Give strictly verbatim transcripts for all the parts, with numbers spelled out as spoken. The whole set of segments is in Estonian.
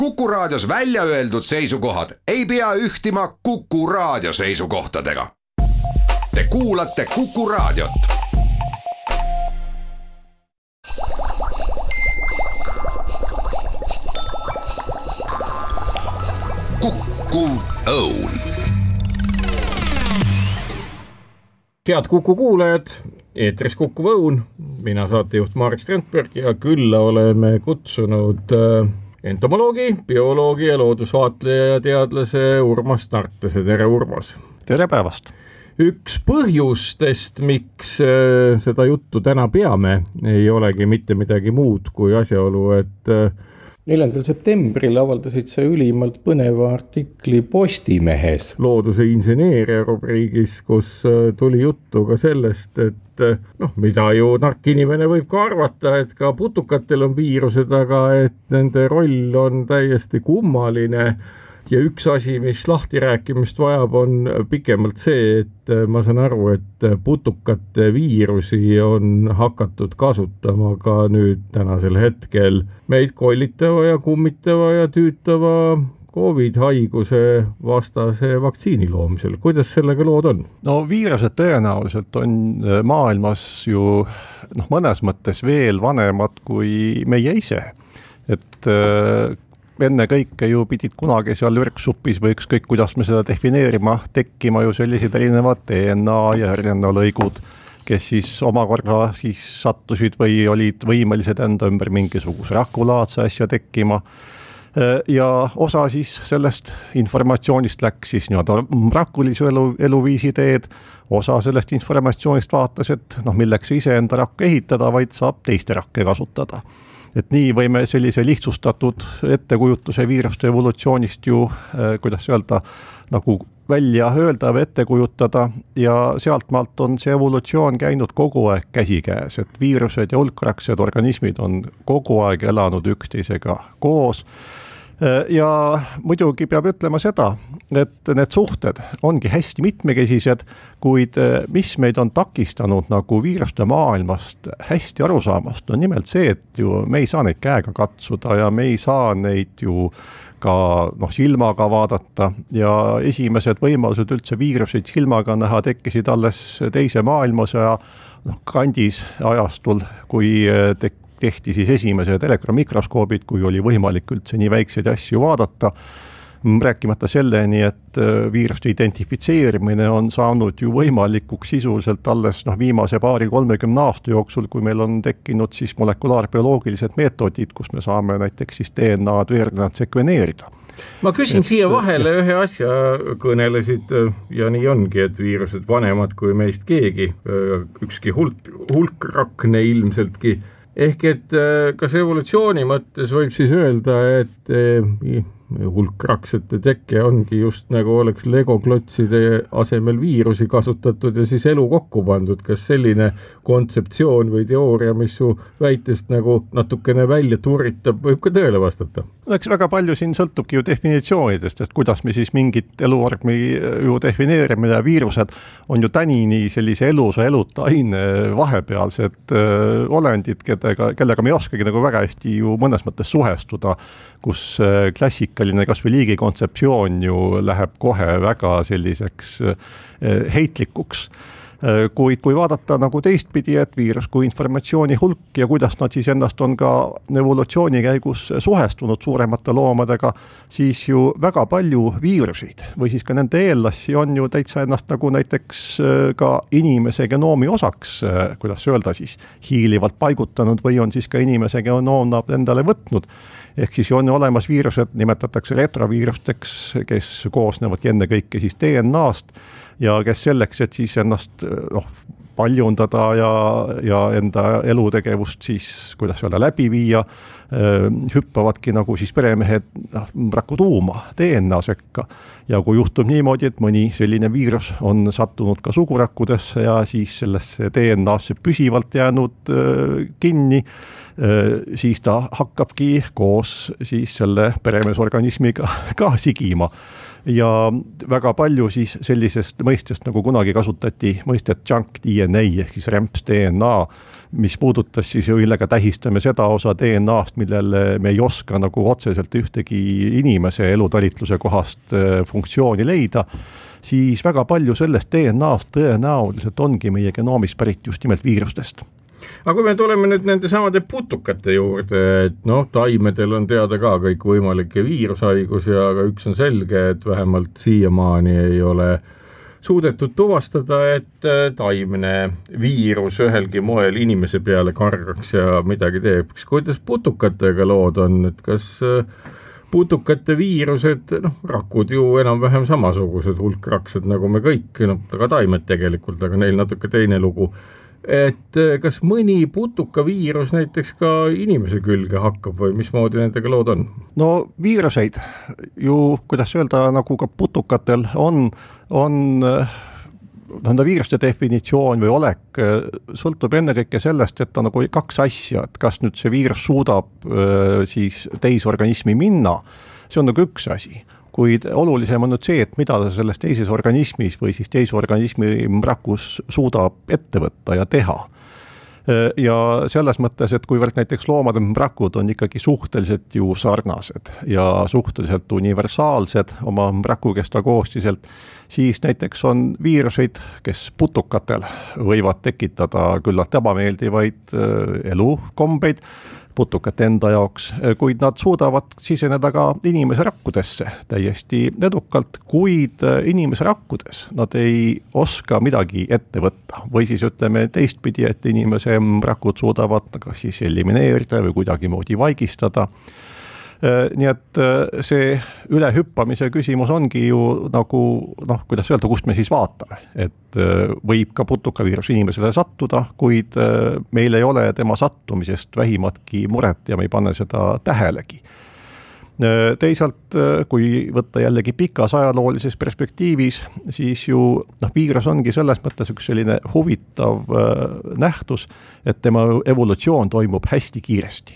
Kuku Raadios välja öeldud seisukohad ei pea ühtima Kuku Raadio seisukohtadega. Te kuulate Kuku Raadiot. Kuku Õun. Head Kuku kuulajad, eetris Kuku Õun, mina saatejuht Marek Strandberg ja külla oleme kutsunud entomoloogi, bioloogi ja loodusvaatleja ja teadlase Urmas Tartlase. Tere Urmas! Tere päevast! Üks põhjustest, miks seda juttu täna peame, ei olegi mitte midagi muud kui asjaolu, et neljandal septembril avaldasid sa ülimalt põneva artikli Postimehes looduse inseneeria rubriigis, kus tuli juttu ka sellest, et noh, mida ju tark inimene võib ka arvata, et ka putukatel on viirused, aga et nende roll on täiesti kummaline. Ja üks asi, mis lahti rääkimist vajab, on pikemalt see, et ma saan aru, et putukate viirusi on hakatud kasutama ka nüüd tänasel hetkel meid kollitava ja kummitava ja tüütava COVID-haiguse vastase vaktsiini loomisel. Kuidas sellega lood on? No viirused tõenäoliselt on maailmas ju noh, mõnes mõttes veel vanemad kui meie ise. Et enne kõike ju pidid kunagi seal ürksupis või ükskõik, kuidas me seda defineerima, tekkima ju sellised erinevad D N A ja R N A lõigud, kes siis omakorda siis sattusid või olid võimelised enda ümber mingisuguse rakulaadse asja tekkima. Ja osa siis sellest informatsioonist läks siis nii-öelda rakulise elu, eluviisi teed, osa sellest informatsioonist vaatas, et noh, milleks ise enda rakke ehitada, vaid saab teiste rakke kasutada. Et nii võime sellise lihtsustatud ettekujutuse viiruste evolutsioonist ju, kuidas öelda, nagu välja öelda või ette kujutada ja sealt maalt on see evolutsioon käinud kogu aeg käsikäes, et viirused ja hulkraksed organismid on kogu aeg elanud üksteisega koos. Ja muidugi peab ütlema seda, et need suhted ongi hästi mitmekesised, kuid mis meid on takistanud nagu viiruste maailmast hästi arusaamast, on nimelt see, et ju me ei saa neid käega katsuda ja me ei saa neid ju ka noh, silmaga vaadata ja esimesed võimalused üldse viiruseid silmaga näha tekkisid alles teise maailmasõja noh, kandis ajastul, kui tek- tehti siis esimesed elektromikroskoobid, kui oli võimalik üldse nii väikseid asju vaadata. Rääkimata selleni, et viiruste identifitseerimine on saanud ju võimalikuks sisuliselt alles noh, viimase paari kolmekümne aasta jooksul, kui meil on tekkinud siis molekulaarbioloogilised meetodid, kus me saame näiteks siis D N A-d või R N A-d sekveneerida. Ma küsin et, siia vahele ühe asja, kõnelesid ja nii ongi, et viirused vanemad kui meist keegi, ükski hulk, hulkrakne ilmseltki. Ehk et kas evolutsiooni mõttes võib siis öelda, et hulkraksete tekke ongi just nagu oleks legoklotside asemel viirusi kasutatud ja siis elu kokku pandud. Kas selline kontseptsioon või teooria, mis su väitest nagu natukene välja turritab, võib ka tõele vastata? Eks väga palju siin sõltubki ju definitsioonidest, et kuidas me siis mingit eluormi ju defineerime ja viirused on ju tänini sellise elusa eluta aine vahepealsed öö, olendid, kellega, kellega me ei oskagi nagu väga hästi ju mõnes mõttes suhestuda, kus klassikaline kas või liigi kontseptsioon ju läheb kohe väga selliseks heitlikuks. Kuid kui vaadata nagu teistpidi, et viirus kui informatsiooni hulk ja kuidas nad siis ennast on ka evolutsiooni käigus suhestunud suuremate loomadega, siis ju väga palju viiruseid või siis ka nende eellassi on ju täitsa ennast nagu näiteks ka inimese genoomi osaks, kuidas öelda siis, hiilivalt paigutanud või on siis ka inimese genoom endale võtnud. Ehk siis on olemas viirused, nimetatakse retroviirusteks, kes koosnevad enne kõike siis D N A-st ja kes selleks, et siis ennast noh, paljundada ja, ja enda elutegevust siis, kuidas öelda, läbi viia, hüppavadki nagu siis peremehed raku tuuma D N A sekka. Ja kui juhtub niimoodi, et mõni selline viirus on sattunud ka sugurakkudesse ja siis sellesse D N A-sse püsivalt jäänud kinni, siis ta hakkabki koos siis selle peremeesorganismiga ka sigima. Ja väga palju siis sellisest mõistest, nagu kunagi kasutati mõistet junk D N A ehk siis rämps D N A mis puudutas siis ju, millega tähistame seda osa D N A-st, millele me ei oska nagu otseselt ühtegi inimese elutalitluse kohast funktsiooni leida, siis väga palju sellest D N A-st tõenäoliselt ongi meie genoomis pärit just nimelt viirustest. Aga kui me tuleme nüüd nende samade putukate juurde, et noh, taimedel on teada ka kõik võimalikke viirushaigusi, aga üks on selge, et vähemalt siiamaani ei ole suudetud tuvastada, et taimne viirus ühelgi moel inimese peale kargaks ja midagi teeks. Kuidas putukatega lood on, et kas putukate viirused, noh, rakud ju enam-vähem samasugused hulkraksed nagu me kõik, no, aga taimed tegelikult, aga neil natuke teine lugu. Et kas mõni putukaviirus näiteks ka inimese külge hakkab või mismoodi nendega lood on? No viiruseid ju, kuidas öelda, nagu ka putukatel on, on tähendab viiruste definitsioon või olek sõltub ennekõike sellest, et on nagu kaks asja, et kas nüüd see viirus suudab siis teisorganismi minna, see on nagu üks asi. Kuid olulisem on nüüd see, et mida ta selles teises organismis või siis teise organismi rakus suudab ette võtta ja teha. Ja selles mõttes, et kuivõrd näiteks loomade rakud on ikkagi suhteliselt ju sarnased ja suhteliselt universaalsed oma rakukesta koostiselt, siis näiteks on viiruseid, kes putukatel võivad tekitada küllalt ebameeldivaid elukombeid, putukate enda jaoks, kuid nad suudavad siseneda ka inimese rakkudesse täiesti edukalt, kuid inimese rakkudes nad ei oska midagi ette võtta. Või siis ütleme teistpidi, et inimese rakud suudavad kas siis elimineerida või kuidagi moodi vaigistada. Nii et see ülehüppamise küsimus ongi ju nagu, noh, kuidas öelda, kust me siis vaatame. Et võib ka putukaviirus inimesele sattuda, kuid meil ei ole tema sattumisest vähimatki muret ja me ei pane seda tähelegi. Teisalt, kui võtta jällegi pikas ajaloolises perspektiivis, siis ju noh, viirus ongi selles mõttes üks selline huvitav nähtus, et tema evolutsioon toimub hästi kiiresti.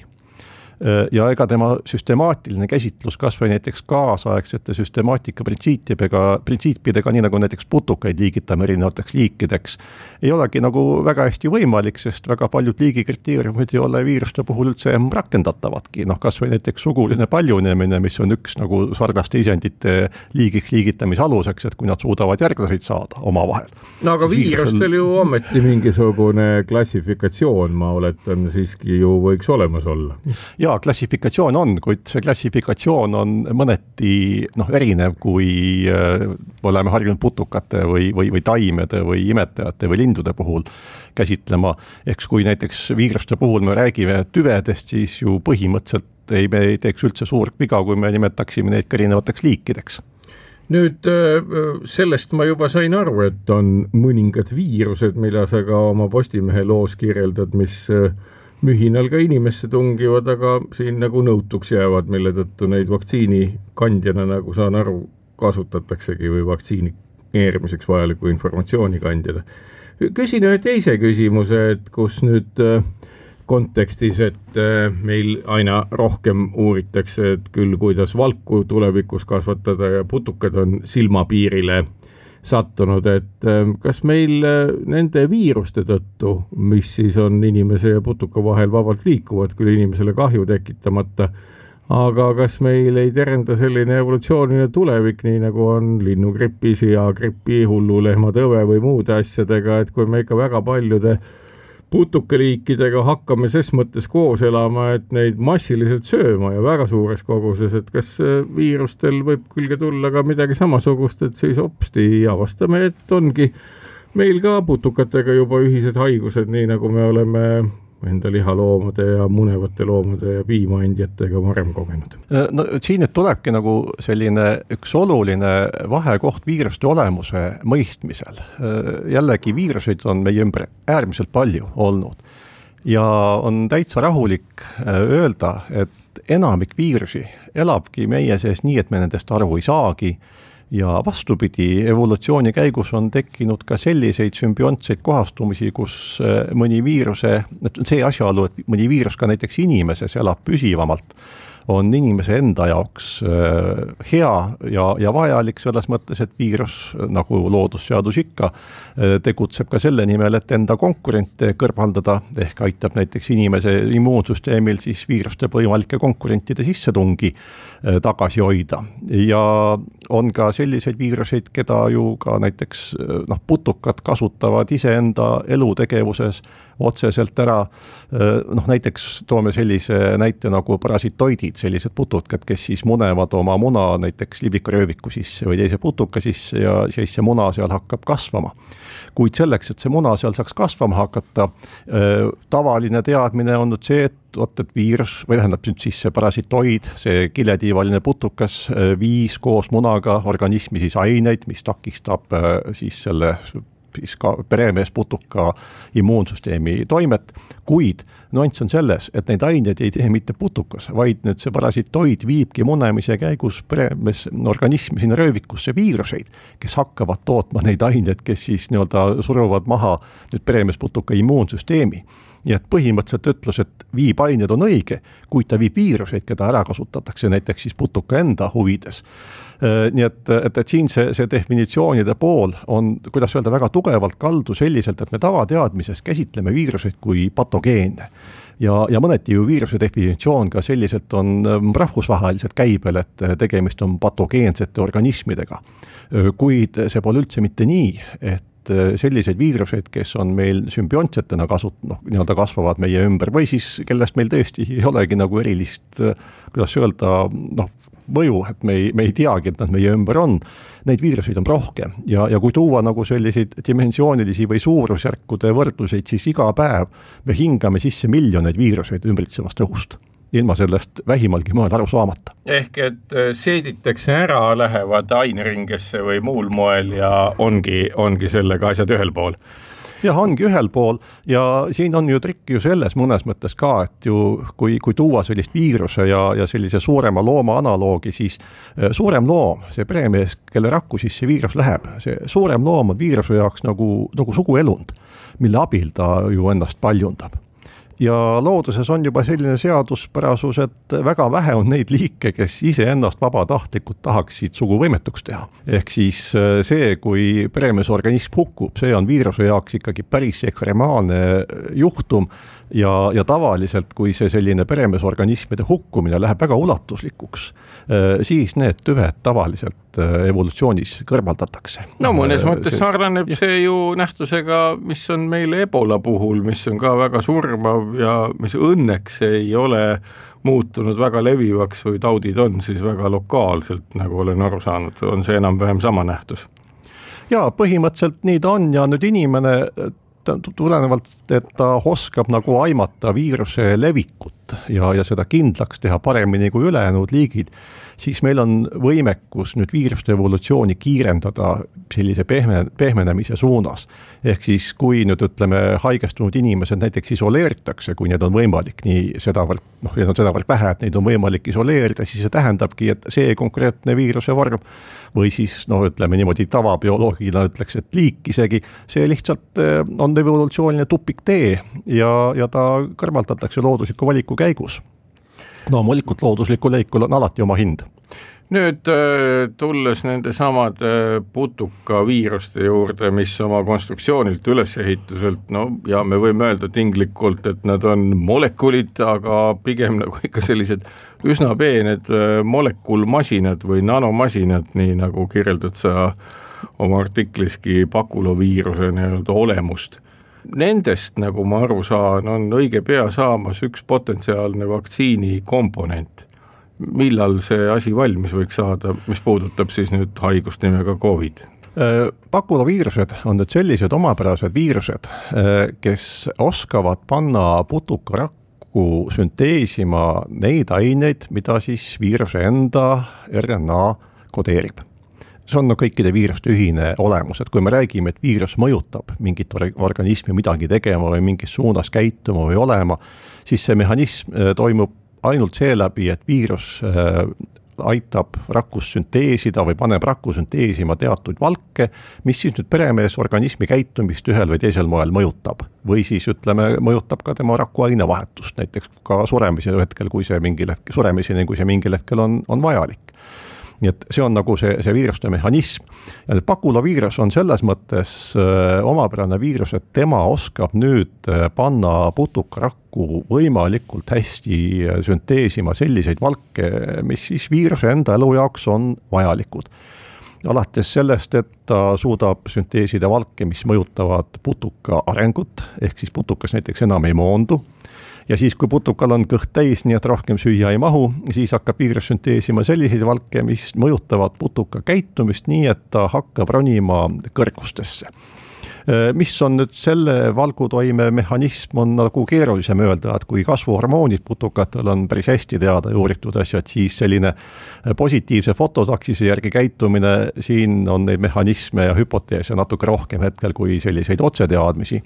Ja ega tema süstemaatiline käsitlus kas või näiteks kaasaegsete süstemaatika printsiipidega, printsiipidega, nii nagu näiteks putukaid liigitame erinevateks liikideks, ei olegi nagu väga hästi võimalik, sest väga paljud liigikriteeriumid ei ole viiruste puhul üldse rakendatavadki. Noh, kas või näiteks suguline paljunemine, mis on üks nagu sarnaste isendite liigiks liigitamise aluseks, et kui nad suudavad järglaseid saada oma vahel. No aga viirustel ju ometi mingisugune klassifikatsioon, ma oletan, siiski ju võiks olemas olla. Jaa, klassifikatsioon on, kuid see klassifikatsioon on mõneti noh, erinev, kui äh, oleme harjunud putukate või, või, või taimede või imetajate või lindude puhul käsitlema. Eks kui näiteks viiruste puhul me räägime tüvedest, siis ju põhimõtteliselt ei, me ei teeks üldse suurt viga, kui me nimetaksime neid ka erinevateks liikideks. Nüüd sellest ma juba sain aru, et on mõningad viirused, mida sa ka oma Postimehe loos kirjeldad, mis mühinal ka inimesse tungivad, aga siin nagu nõutuks jäävad, mille tõttu neid vaktsiinikandjana, nagu saan aru, kasutataksegi või vaktsiineerimiseks vajaliku informatsiooni kandjana. Küsin ühe teise küsimuse, et kus nüüd kontekstis, et meil aina rohkem uuritakse, et küll kuidas valku tulevikus kasvatada ja putukad on silmapiirile sattunud, et kas meil nende viiruste tõttu, mis siis on inimese ja putuka vahel vabalt liikuvad, küll inimesele kahju tekitamata, aga kas meil ei terenda selline evolutsiooniline tulevik, nii nagu on linnugripi, siagripi, hullulehmatõve või muude asjadega, et kui me ikka väga paljude putukaliikidega hakkame ses mõttes koos elama, et neid massiliselt sööma ja väga suures koguses, et kas viirustel võib külge tulla ka midagi samasugust, et siis hopsti avastame, et ongi meil ka putukatega juba ühised haigused, nii nagu me oleme enda lihaloomade ja munevate loomade ja piimaandjatega varem kogenud. No siin et tulebki nagu selline üks oluline vahekoht viiruste olemuse mõistmisel. Jällegi viiruseid on meie ümber äärmiselt palju olnud ja on täitsa rahulik öelda, et enamik viirusi elabki meie sees nii, et me nendest aru ei saagi. Ja vastupidi, evolutsiooni käigus on tekkinud ka selliseid sümbiontseid kohastumisi, kus mõni viiruse, see asjaolu, et mõni viirus ka näiteks inimeses elab püsivamalt, on inimese enda jaoks hea ja, ja vajalik selles mõttes, et viirus, nagu loodusseadus ikka, tegutseb ka selle nimel, et enda konkurente kõrvaldada, ehk aitab näiteks inimese immuunsüsteemil siis viiruste võimalike konkurentide sissetungi tagasi hoida. Ja on ka selliseid viiruseid, keda ju ka näiteks noh, putukad kasutavad iseenda elutegevuses otseselt ära, noh näiteks toome sellise näite nagu parasitoidid, sellised putukad, kes siis munevad oma muna näiteks libikarööviku sisse või teise putuka sisse ja siis see muna seal hakkab kasvama. Kuid selleks, et see muna seal saaks kasvama hakata, tavaline teadmine on nüüd see, et oot, et viirus, või tähendab nüüd siis see parasitoid, see kiletiivaline putukas viis koos munaga organismi siis aineid, mis takistab siis selle siis ka peremees putuka immuunsüsteemi toimet, kuid nüanss on selles, et neid aineid ei tee mitte putukas, vaid nüüd see parasitoid viibki munemise käigus peremees organismi sinna röövikusse viiruseid, kes hakkavad tootma neid aineid, kes siis nii-öelda suruvad maha nüüd peremees putuka immuunsüsteemi. Nii et põhimõtteliselt ütlus, et viib ained on õige, kuid ta viib viiruseid, keda ära kasutatakse näiteks siis putuka enda huvides. Nii et, et, et siin see, see definitsioonide pool on, kuidas öelda, väga tugevalt kaldu selliselt, et me tavateadmises käsitleme viiruseid kui patogeene. Ja, ja mõneti ju viiruse definitsioon ka selliselt on rahvusvaheliselt käibel, et tegemist on patogeensete organismidega. Kuid see pole üldse mitte nii, et selliseid viiruseid, kes on meil sümbioontsetena kasut-, noh, nii-öelda kasvavad meie ümber või siis kellest meil tõesti ei olegi nagu erilist, kuidas öelda, noh, mõju, et me ei, me ei teagi, et nad meie ümber on. Neid viiruseid on rohkem ja, ja kui tuua nagu selliseid dimensioonilisi või suurusjärkude võrdluseid, siis iga päev me hingame sisse miljoneid viiruseid ümbritsevast õhust, ilma sellest vähimalgi moel aru saamata. Ehk et seeditakse ära, lähevad aineringesse või muul moel ja ongi, ongi sellega asjad ühel pool. Jah, ongi ühel pool ja siin on ju trikk ju selles mõnes mõttes ka, et ju kui, kui tuua sellist viiruse ja, ja sellise suurema looma analoogi, siis suurem loom, see peremees, kelle rakku siis see viirus läheb, see suurem loom on viiruse jaoks nagu, nagu suguelund, mille abil ta ju ennast paljundab. Ja looduses on juba selline seaduspärasus, et väga vähe on neid liike, kes ise ennast vabatahtlikult tahaksid suguvõimetuks teha. Ehk siis see, kui peremees organism hukkub, see on viiruse jaoks ikkagi päris ekstremaalne juhtum ja, ja tavaliselt, kui see selline peremees organismide hukkumine läheb väga ulatuslikuks, siis need tüved tavaliselt evolutsioonis kõrvaldatakse. No mõnes mõttes sarnaneb see ju nähtusega, mis on meile ebola puhul, mis on ka väga surmav ja mis õnneks ei ole muutunud väga levivaks või taudid on siis väga lokaalselt, nagu olen aru saanud, on see enam-vähem sama nähtus? Jaa, põhimõtteliselt nii ta on ja nüüd inimene tulenevalt, et ta oskab nagu aimata viiruse levikut ja, ja seda kindlaks teha paremini kui ülejäänud liigid, siis meil on võimekus nüüd viiruste evolutsiooni kiirendada sellise pehme, pehmenemise suunas. Ehk siis kui nüüd ütleme haigestunud inimesed näiteks isoleeritakse, kui need on võimalik nii sedavõrd, noh, need on sedavõrd vähe, et neid on võimalik isoleerida, siis see tähendabki, et see konkreetne viiruse vorm või siis, noh, ütleme niimoodi tavabioloogina ütleks, et liik isegi, see lihtsalt on evolutsiooniline tupiktee ja, ja ta kõrvaldatakse loodusliku valiku käigus. No muidugi looduslikul leikul on alati oma hind. Nüüd tulles nende samade putuka viiruste juurde, mis oma konstruktsioonilt ülesehituselt, no ja me võime öelda tinglikult, et nad on molekulid, aga pigem nagu ikka sellised üsna peened molekulmasinad või nanomasinad, nii nagu kirjeldad sa oma artikliski pakuloviiruse nii-öelda olemust. Nendest, nagu ma aru saan, on õige pea saamas üks potentsiaalne vaktsiini komponent. Millal see asi valmis võiks saada, mis puudutab siis nüüd haigust nimega COVID? Pakuloviirused on nüüd sellised omapärased viirused, kes oskavad panna putukarakku sünteesima neid aineid, mida siis viiruse enda R N A kodeerib. See on no kõikide viiruste ühine olemus, et kui me räägime, et viirus mõjutab mingit organismi midagi tegema või mingis suunas käituma või olema, siis see mehhanism toimub ainult seeläbi, et viirus aitab rakkust sünteesida või paneb rakku sünteesima teatud valke, mis siis nüüd peremees organismi käitumist ühel või teisel moel mõjutab. Või siis ütleme, mõjutab ka tema raku ainevahetust, näiteks ka suremise hetkel, kui see mingil hetkel, suremiseni, kui see mingil hetkel on, on vajalik. Nii et see on nagu see, see viiruste mehhanism. Ja nüüd pakuloviirus on selles mõttes öö, omapärane viirus, et tema oskab nüüd panna putukarakku võimalikult hästi sünteesima selliseid valke, mis siis viiruse enda elu jaoks on vajalikud. Alates sellest, et ta suudab sünteesida valke, mis mõjutavad putuka arengut, ehk siis putukas näiteks enam ei moondu. Ja siis, kui putukal on kõht täis, nii et rohkem süüa ei mahu, siis hakkab viirus sünteesima selliseid valke, mis mõjutavad putuka käitumist nii, et ta hakkab ronima kõrgustesse. Mis on nüüd selle valgutoime mehhanism on nagu keerulisem öelda, et kui kasvuhormoonid putukatel on päris hästi teada ja uuritud asjad, siis selline positiivse fototaksise järgi käitumine, siin on neid mehhanisme ja hüpoteese natuke rohkem hetkel kui selliseid otseteadmisi.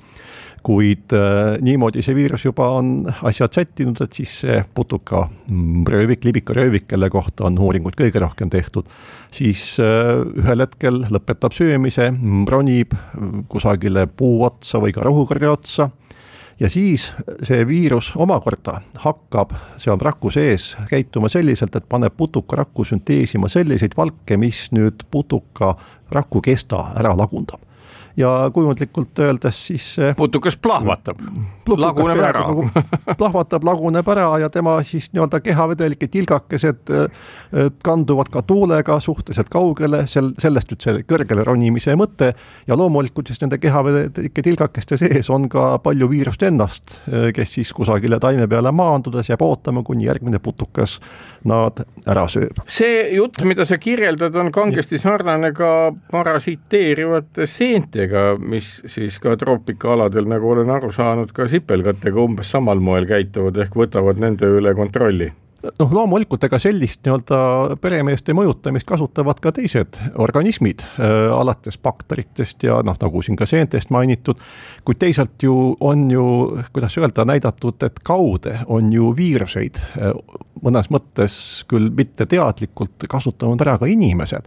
Kuid äh, niimoodi see viirus juba on asjad sättinud, et siis see putuka röövik, libika röövik, kelle kohta on uuringuid kõige rohkem tehtud, siis äh, ühel hetkel lõpetab söömise, ronib kusagile puu otsa või ka rohukarja otsa ja siis see viirus omakorda hakkab seal raku sees käituma selliselt, et paneb putuka rakku sünteesima selliseid valke, mis nüüd putuka raku kesta ära lagundab. Ja kujundlikult öeldes siis putukas plahvatab, laguneb ära. Plahvatab, laguneb ära ja tema siis nii-öelda kehavedelike tilgakesed kanduvad ka tuulega suhteliselt kaugele, sel, sellest nüüd see kõrgele ronimise mõte ja loomulikult siis nende kehavedelike tilgakeste sees on ka palju viirust ennast, kes siis kusagile taime peale maandudes jääb ootama, kuni järgmine putukas nad ära sööb. See jutt, mida sa kirjeldad, on kangesti sarnane ka parasiteerivate seentega, mis siis ka troopikaaladel, nagu olen aru saanud, ka sipelgatega umbes samal moel käituvad ehk võtavad nende üle kontrolli. noh, loomulikult ega sellist nii-öelda peremeeste mõjutamist kasutavad ka teised organismid, äh, alates bakteritest ja noh, nagu siin ka seentest mainitud, kuid teisalt ju on ju, kuidas öelda, näidatud, et kaude on ju viiruseid äh, mõnes mõttes küll mitte teadlikult kasutanud ära ka inimesed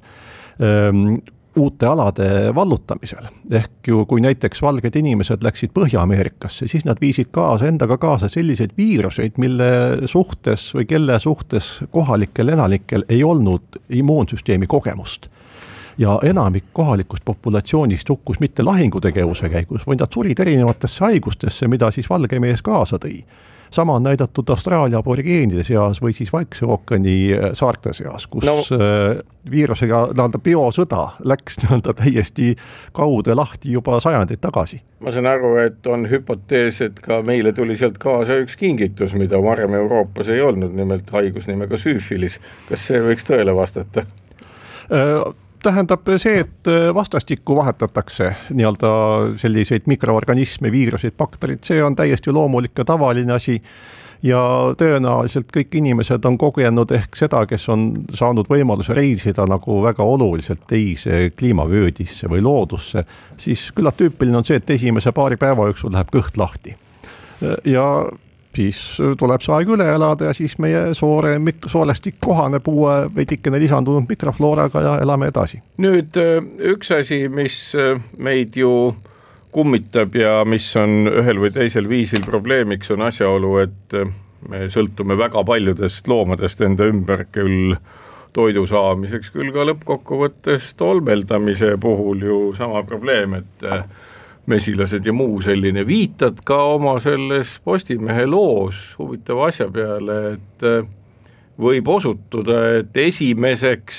ähm, uute alade vallutamisel. Ehk ju, kui näiteks valged inimesed läksid Põhja-Ameerikasse, siis nad viisid kaasa endaga kaasa selliseid viiruseid, mille suhtes või kelle suhtes kohalikel elanikel ei olnud immuunsüsteemi kogemust. Ja enamik kohalikust populatsioonist hukkus mitte lahingutegevuse käigus, või nad surid erinevatesse haigustesse, mida siis valge mees kaasa tõi. Sama on näidatud Austraalia aborigeenide seas või siis Vaikse ookeani saarte seas, kus no. viirusega nii-öelda biosõda läks nii-öelda täiesti kaude lahti juba sajandeid tagasi. Ma saan aru, et on hüpotees, et ka meile tuli sealt kaasa üks kingitus, mida varem Euroopas ei olnud, nimelt haigus nimega süüfilis. Kas see võiks tõele vastata? Tähendab see, et vastastikku vahetatakse nii-öelda selliseid mikroorganisme, viiruseid, bakterid, see on täiesti loomulik ja tavaline asi ja tõenäoliselt kõik inimesed on kogenud ehk seda, kes on saanud võimaluse reisida nagu väga oluliselt teise kliimavöödisse või loodusse, siis küllalt tüüpiline on see, et esimese paari päeva jooksul läheb kõht lahti ja siis tuleb see aeg üle elada ja siis meie soore, soolestik kohaneb uue veidikene lisandunud mikroflooraga ja elame edasi. Nüüd üks asi, mis meid ju kummitab ja mis on ühel või teisel viisil probleemiks, on asjaolu, et me sõltume väga paljudest loomadest enda ümber küll toidu saamiseks, küll ka lõppkokkuvõttes tolmeldamise puhul ju sama probleem, et mesilased ja muu selline. Viitad ka oma selles Postimehe loos huvitava asja peale, et võib osutuda, et esimeseks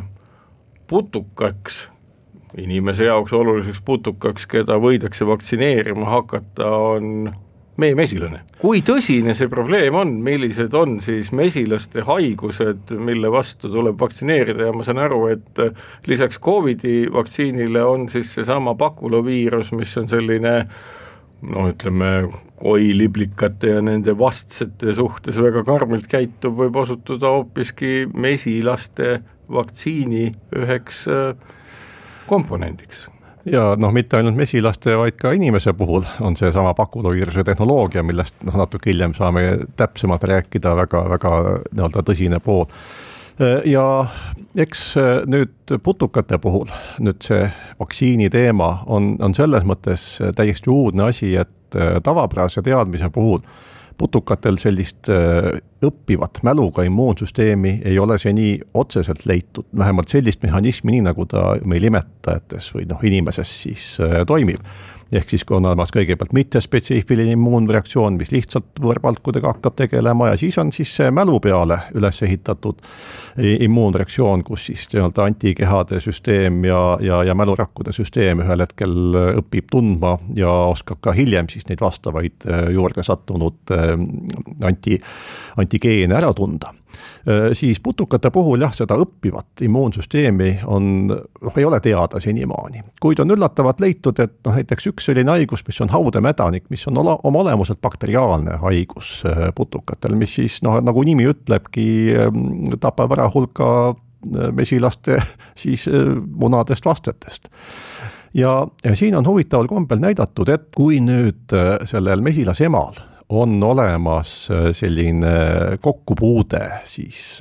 putukaks, inimese jaoks oluliseks putukaks, keda võidakse vaktsineerima hakata, on meie mesilane. Kui tõsine see probleem on, millised on siis mesilaste haigused, mille vastu tuleb vaktsineerida ja ma saan aru, et lisaks Covidi vaktsiinile on siis seesama pakuloviirus, mis on selline, no ütleme, koiliblikate ja nende vastsete suhtes väga karmilt käitub, võib osutuda hoopiski mesilaste vaktsiini üheks komponendiks. Ja noh, mitte ainult mesilaste, vaid ka inimese puhul on see sama pakuloviiruse tehnoloogia, millest noh, natuke hiljem saame täpsemalt rääkida, väga, väga nii-öelda tõsine pool. Ja eks nüüd putukate puhul, nüüd see vaktsiini teema on, on selles mõttes täiesti uudne asi, et tavapärase teadmise puhul putukatel sellist õppivat mäluga immuunsüsteemi ei ole seni otseselt leitud, vähemalt sellist mehhanismi, nii nagu ta meil imetajates või noh, inimeses siis toimib. Ehk siis kui on olemas kõigepealt mittespetsiifiline immuunreaktsioon, mis lihtsalt võõrpalkudega hakkab tegelema ja siis on siis see mälu peale üles ehitatud immuunreaktsioon, kus siis nii-öelda antikehade süsteem ja, ja, ja mälurakkude süsteem ühel hetkel õpib tundma ja oskab ka hiljem siis neid vastavaid juurde sattunud anti, antigeene ära tunda. Siis putukate puhul jah, seda õppivat immuunsüsteemi on, noh, ei ole teada senimaani. Kuid on üllatavalt leitud, et noh, näiteks üks selline haigus, mis on haudemädanik, mis on ole, oma olemuselt bakteriaalne haigus putukatel, mis siis noh, nagu nimi ütlebki, tapab ära hulka mesilaste siis munadest vastetest. Ja, ja siin on huvitaval kombel näidatud, et kui nüüd sellel mesilasemal on olemas selline kokkupuude siis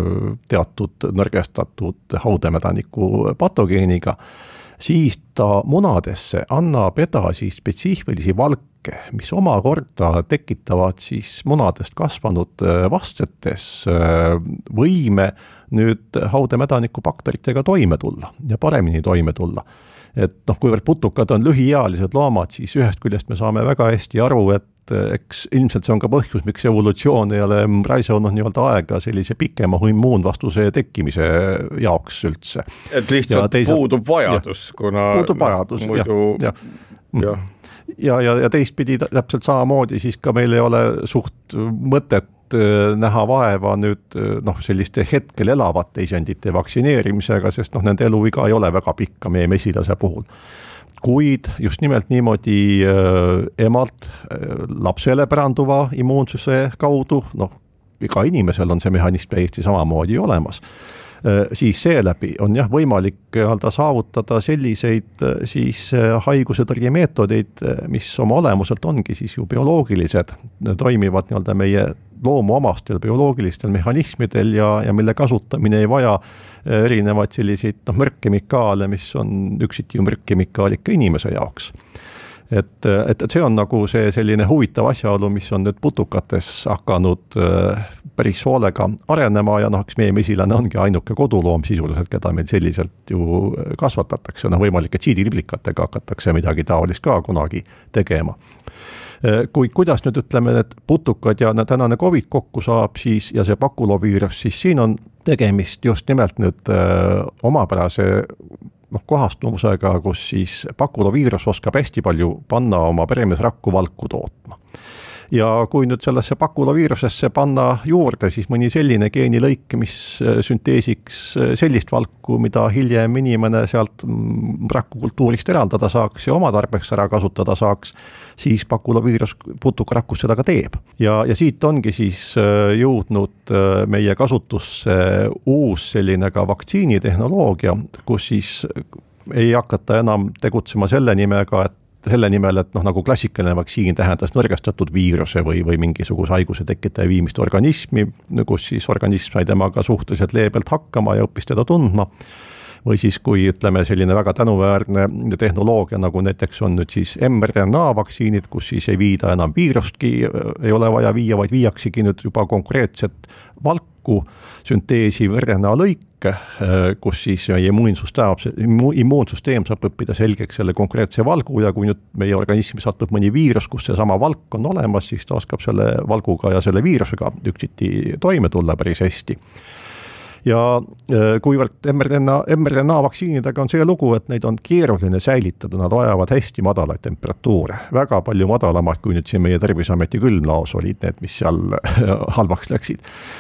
teatud nõrgestatud haudemädaniku patogeeniga, siis ta munadesse annab edasi spetsiifilisi valke, mis omakorda tekitavad siis munadest kasvanud vastsetes võime nüüd haudemädaniku bakteritega toime tulla ja paremini toime tulla. Et noh, kuivõrd putukad on lühiealised loomad, siis ühest küljest me saame väga hästi aru, et eks ilmselt see on ka põhjus, miks evolutsioon ei ole raisanud nii-öelda aega sellise pikema immuunvastuse tekkimise jaoks üldse. Et lihtsalt teisalt, puudub vajadus, ja, kuna puudub vajadus, muidu ja, ja. Ja, ja, ja teistpidi täpselt samamoodi, siis ka meil ei ole suht mõtet näha vaeva nüüd noh, selliste hetkel elavate isendite vaktsineerimisega, sest noh, nende eluiga ei ole väga pikka meie mesilase puhul. Kuid just nimelt niimoodi emalt lapsele päranduva immuunsuse kaudu, noh, iga inimesel on see mehhanism täiesti samamoodi olemas, siis seeläbi on jah võimalik nii-öelda saavutada selliseid siis haiguse tõrjemeetodeid, mis oma olemuselt ongi siis ju bioloogilised, toimivad nii-öelda meie loomuomastel bioloogilistel mehhanismidel ja, ja mille kasutamine ei vaja erinevaid selliseid noh, mürkkemikaale, mis on üksiti ju mürkkemikaal ikka inimese jaoks. Et, et, et see on nagu see selline huvitav asjaolu, mis on nüüd putukates hakanud päris hoolega arenema ja noh, eks meie mesilane ongi ainuke koduloom sisuliselt, keda meil selliselt ju kasvatatakse. No võimalik, et siidiliblikatega hakatakse midagi taolist ka kunagi tegema. Kui kuidas nüüd ütleme, et putukad ja tänane COVID kokku saab siis ja see pakuloviirus, siis siin on tegemist just nimelt nüüd omapärase noh, kohastumusega, kus siis pakuloviirus oskab hästi palju panna oma peremeesrakku valku tootma. Ja kui nüüd sellesse pakuloviirusesse panna juurde siis mõni selline geenilõik, mis sünteesiks sellist valku, mida hiljem inimene sealt rakkukultuurist eraldada saaks ja oma tarbeks ära kasutada saaks, siis pakuloviirus putukarakus seda ka teeb. Ja, ja siit ongi siis jõudnud meie kasutusse uus selline ka vaktsiinitehnoloogia, kus siis ei hakata enam tegutsema selle nimega, et selle nimel, et noh, nagu klassikaline vaktsiin tähendas nõrgestatud viiruse või, või mingisuguse haiguse tekitaja viimist organismi, kus siis organism sai temaga suhteliselt leebelt hakkama ja õppis teda tundma. Või siis kui ütleme selline väga tänuväärne tehnoloogia, nagu näiteks on nüüd siis mRNA vaktsiinid, kus siis ei viida enam viirustki, ei ole vaja viia, vaid viiaksegi nüüd juba konkreetset valku sünteesi R N A lõike, kus siis immuunsüsteem saab õppida selgeks selle konkreetse valgu ja kui nüüd meie organismi satub mõni viirus, kus see sama valk on olemas, siis ta oskab selle valguga ja selle viirusega üksiti toime tulla päris hästi. Ja kuivõrd mRNA, mRNA vaktsiinidega on see lugu, et neid on keeruline säilitada, nad vajavad hästi madalaid temperatuure, väga palju madalamad, kui nüüd siin meie Terviseameti külmlaos olid need, mis seal halvaks läksid.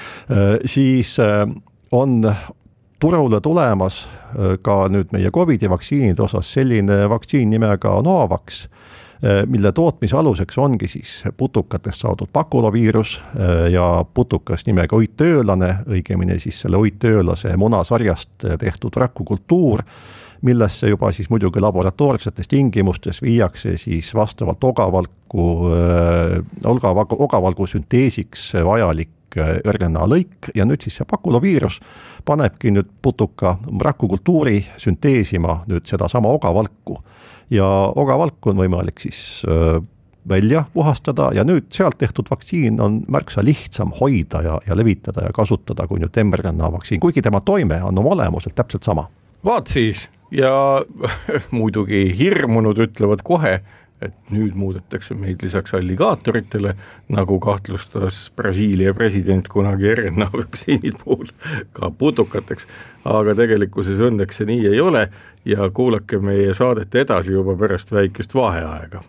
Siis on turule tulemas ka nüüd meie COVID-i vaktsiinide osas selline vaktsiin nimega Novavax, mille tootmise aluseks ongi siis putukatest saadud pakuloviirus ja putukas nimega uittöölane, õigemini siis selle uittöölase munasarjast tehtud rakkukultuur, millesse juba siis muidugi laboratoorsetes tingimustes viiakse siis vastavalt ogavalku, ogavalgu sünteesiks vajalik R N A lõik ja nüüd siis see pakuloviirus panebki nüüd putuka rakukultuuri sünteesima nüüd seda sama ogavalku ja ogavalku on võimalik siis välja puhastada ja nüüd sealt tehtud vaktsiin on märksa lihtsam hoida ja, ja levitada ja kasutada kui nüüd mRNA vaktsiin, kuigi tema toime on oma olemuselt täpselt sama. Vaat siis ja muidugi hirmunud ütlevad kohe, et nüüd muudetakse meid lisaks alligaatoritele, nagu kahtlustas Brasiilia president kunagi R N A vaktsiinid puhul ka putukateks, aga tegelikkuses õnneks see nii ei ole ja kuulake meie saadet edasi juba pärast väikest vaheaega.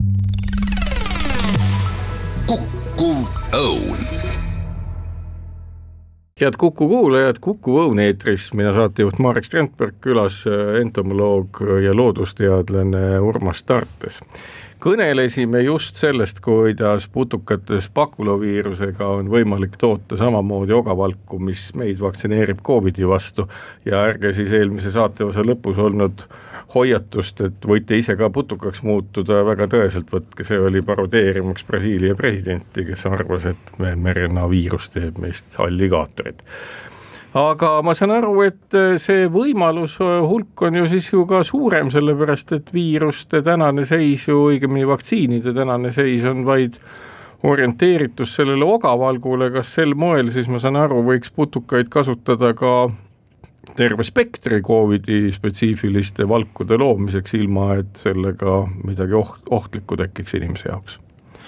Kukkuv õun. Head Kuku kuulajad, Kuku õun eetris, mina saatejuht Marek Strandberg, külas entomoloog ja loodusteadlane Urmas Tartes. Kõnelesime just sellest, kuidas putukates pakuloviirusega on võimalik toota samamoodi ogavalku, mis meid vaktsineerib covid'i vastu ja ärge siis eelmise saateosa lõpus olnud hoiatust, et võite ise ka putukaks muutuda, väga tõeselt võtke, see oli parodeerimaks Brasiilia presidenti, kes arvas, et mRNA viirus teeb meist alligaatorid. Aga ma saan aru, et see võimalus hulk on ju siis ju ka suurem, sellepärast et viiruste tänane seis ju õigemini vaktsiinide tänane seis on vaid orienteeritus sellele ogavalgule, kas sel moel siis ma saan aru, võiks putukaid kasutada ka terve spektri covid'i spetsiifiliste valkude loomiseks, ilma et sellega midagi oht, ohtlikku tekiks inimese jaoks?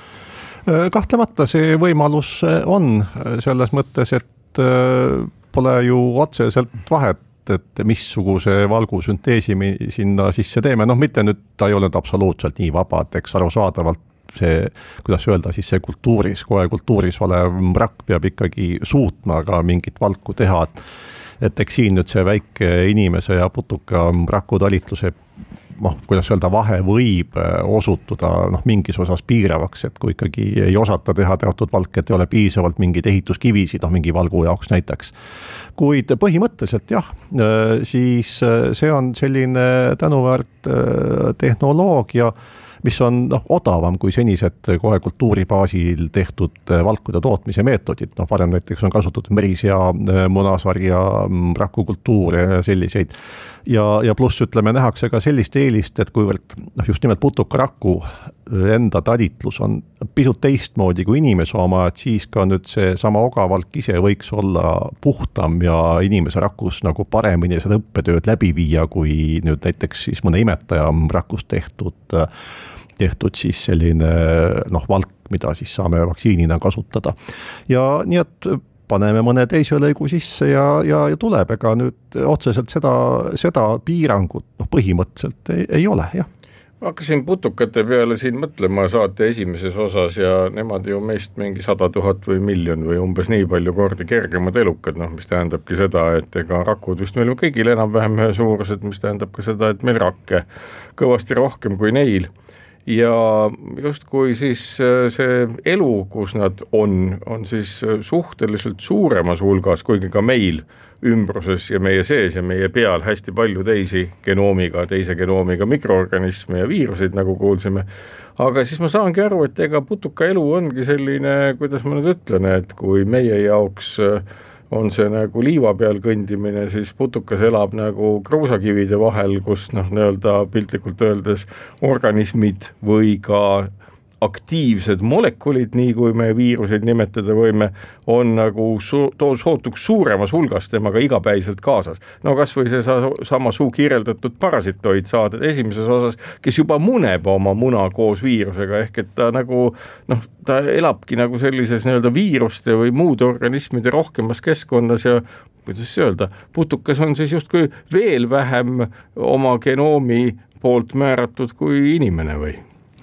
Kahtlemata see võimalus on selles mõttes, et pole ju otseselt vahet, et missuguse valgusünteesi me sinna sisse teeme, noh mitte nüüd, ta ei ole absoluutselt nii vaba, et eks arusaadavalt see, kuidas öelda, siis see kultuuris, kohe kultuuris olev rakk peab ikkagi suutma ka mingit valku teha, et et eks siin nüüd see väike inimese ja putuka rakutalitluse, noh, kuidas öelda, vahe võib osutuda noh, mingis osas piiravaks, et kui ikkagi ei osata teha teatud valk, et ei ole piisavalt mingeid ehituskivisid, noh, mingi valgu jaoks näiteks. Kuid põhimõtteliselt jah, siis see on selline tänuväärt tehnoloogia, mis on noh, odavam kui senised kohe kultuuribaasil tehtud valkude tootmise meetodid. Noh, varem näiteks on kasutatud merisea, munasarja, rakukultuure ja selliseid. Ja, ja pluss ütleme, nähakse ka sellist eelist, et kuivõrd noh, just nimelt putukaraku enda talitlus on pisut teistmoodi kui inimese oma, et siis ka nüüd see sama ogavalk ise võiks olla puhtam ja inimese rakus nagu paremini seda õppetööd läbi viia, kui nüüd näiteks siis mõne imetaja rakus tehtud tehtud siis selline noh, valk, mida siis saame vaktsiinina kasutada. Ja nii, et paneme mõne teise lõigu sisse ja, ja, ja tuleb, ega nüüd otseselt seda, seda piirangut noh, põhimõtteliselt ei, ei ole, jah. Ma hakkasin putukate peale siin mõtlema saate esimeses osas ja nemad ju meist mingi sada tuhat või miljon või umbes nii palju kordi kergemad elukad, noh, mis tähendabki seda, et ega rakud just meil kõigil enam-vähem ühe suurused, mis tähendab ka seda, et meil rakke kõvasti rohkem kui neil. Ja just kui siis see elu, kus nad on, on siis suhteliselt suuremas hulgas, kuigi ka meil ümbruses ja meie sees ja meie peal hästi palju teisi genoomiga, teise genoomiga mikroorganisme ja viiruseid, nagu kuulsime. Aga siis ma saangi aru, et ega putuka elu ongi selline, kuidas ma nüüd ütlen, et kui meie jaoks on see nagu liiva peal kõndimine, siis putukas elab nagu kruusakivide vahel, kus noh, nii-öelda piltlikult öeldes organismid või ka aktiivsed molekulid, nii kui me viiruseid nimetada võime, on nagu su- sootuks suuremas hulgas temaga igapäiselt kaasas. No kas või see sama suu kirjeldatud parasitoid saada esimeses osas, kes juba muneb oma muna koos viirusega, ehk et ta nagu, noh, ta elabki nagu sellises nii-öelda viiruste või muude organismide rohkemas keskkonnas ja kuidas öelda, putukas on siis justkui veel vähem oma genoomi poolt määratud kui inimene või?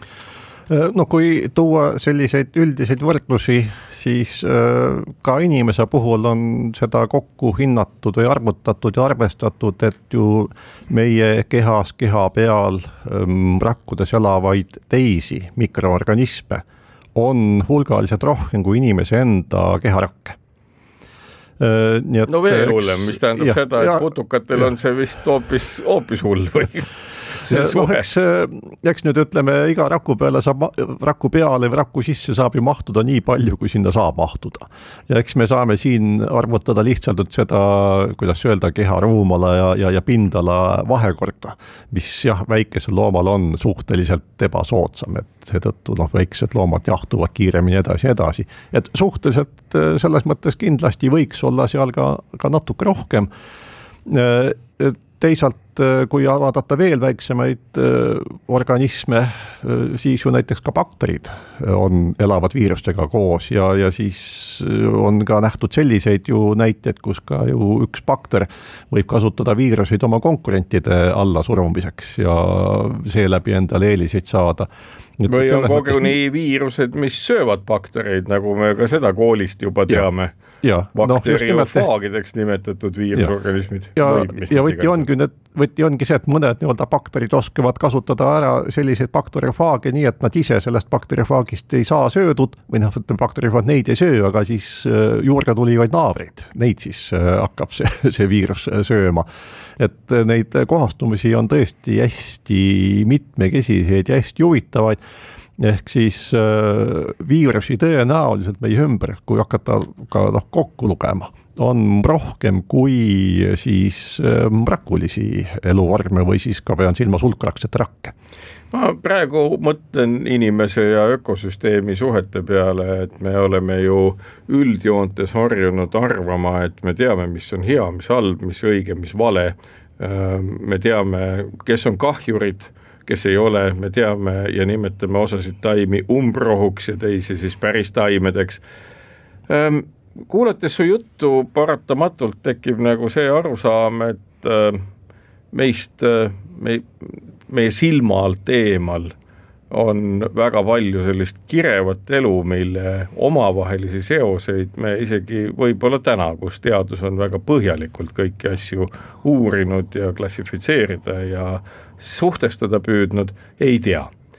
No kui tuua selliseid üldiseid võrdlusi, siis ka inimese puhul on seda kokku hinnatud või arvutatud ja arvestatud, et ju meie kehas, keha peal rakkudes elavaid teisi mikroorganisme on hulgaliselt rohkem kui inimese enda keharakke. Nii et, no veel hullem, mis tähendab ja, seda, et ja, putukatel ja. on see vist hoopis, hoopis hull või? No, eks, eks nüüd ütleme, iga raku peale saab, raku peale või raku sisse saab ju mahtuda nii palju, kui sinna saab mahtuda. Ja eks me saame siin arvutada lihtsalt seda, kuidas öelda, keha ruumala ja, ja, ja pindala vahekorda, mis jah, väikesel loomal on suhteliselt ebasoodsam, et seetõttu noh, väiksed loomad jahtuvad kiiremini edasi edasi. Et suhteliselt selles mõttes kindlasti võiks olla seal ka, ka natuke rohkem. Teisalt, kui vaadata veel väiksemaid organisme, siis ju näiteks ka bakterid on, elavad viirustega koos ja, ja siis on ka nähtud selliseid ju näiteid, kus ka ju üks bakter võib kasutada viiruseid oma konkurentide alla surumiseks ja seeläbi endale eeliseid saada. Või on koguni viirused, mis söövad baktereid, nagu me ka seda koolist juba teame. Ja, bakteriofaagideks no, nimetatud viirusorganismid. Ja, ja, ja võti, ongi, võti ongi see, et mõned nii-öelda bakterid oskavad kasutada ära selliseid bakteriofaage nii, et nad ise sellest bakteriofaagist ei saa söödud, või noh, bakteriofaag neid ei söö, aga siis juurde tulivaid naabreid, neid siis hakkab see, see viirus sööma. Et neid kohastumisi on tõesti hästi mitmekesiseid ja hästi huvitavaid. Ehk siis äh, viirusi tõenäoliselt meie ümber, kui hakata ka noh, kokku lugema, on rohkem kui siis äh, rakulisi eluvorme või siis ka pean silmas hulkrakset rakke. Ma praegu mõtlen inimese ja ökosüsteemi suhete peale, et me oleme ju üldjoontes harjunud arvama, et me teame, mis on hea, mis halb, mis õige, mis vale. Me teame, kes on kahjurid, kes ei ole, me teame ja nimetame osasid taimi umbrohuks ja teisi siis päris taimedeks. Kuulates su juttu paratamatult tekib nagu see arusaam, et meist, me, meie silma alt eemal on väga palju sellist kirevat elu, mille omavahelisi seoseid me isegi võib-olla täna, kus teadus on väga põhjalikult kõiki asju uurinud ja klassifitseerida ja suhtestada püüdnud, ei tea.